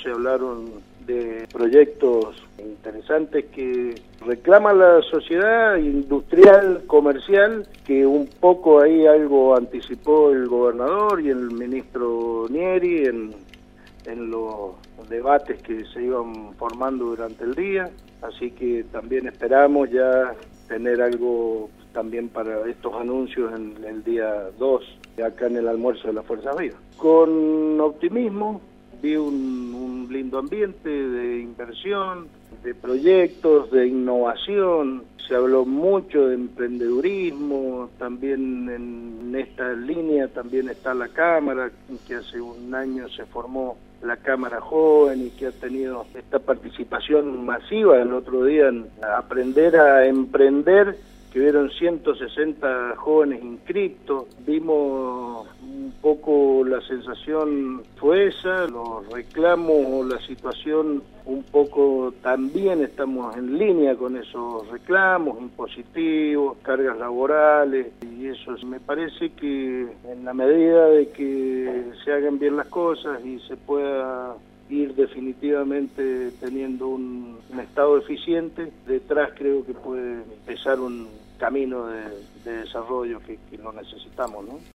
se hablaron de proyectos interesantes que reclama la sociedad industrial, comercial, que un poco ahí algo anticipó el gobernador y el ministro Nieri en los debates que se iban formando durante el día, así que también esperamos ya tener algo también para estos anuncios en el día 2, acá en el almuerzo de las Fuerzas Vivas. Con optimismo, vi un lindo ambiente de inversión, de proyectos, de innovación. Se habló mucho de emprendedurismo, también en esta línea también está la Cámara, que hace un año se formó la Cámara Joven y que ha tenido esta participación masiva el otro día en aprender a emprender, que hubieron 160 jóvenes inscriptos. Vimos un poco, la sensación fue esa, los reclamos, la situación un poco también estamos en línea con esos reclamos impositivos, cargas laborales, y eso me parece que en la medida de que se hagan bien las cosas y se pueda ir definitivamente teniendo un Estado eficiente, detrás creo que puede empezar un camino de desarrollo que lo necesitamos, ¿no?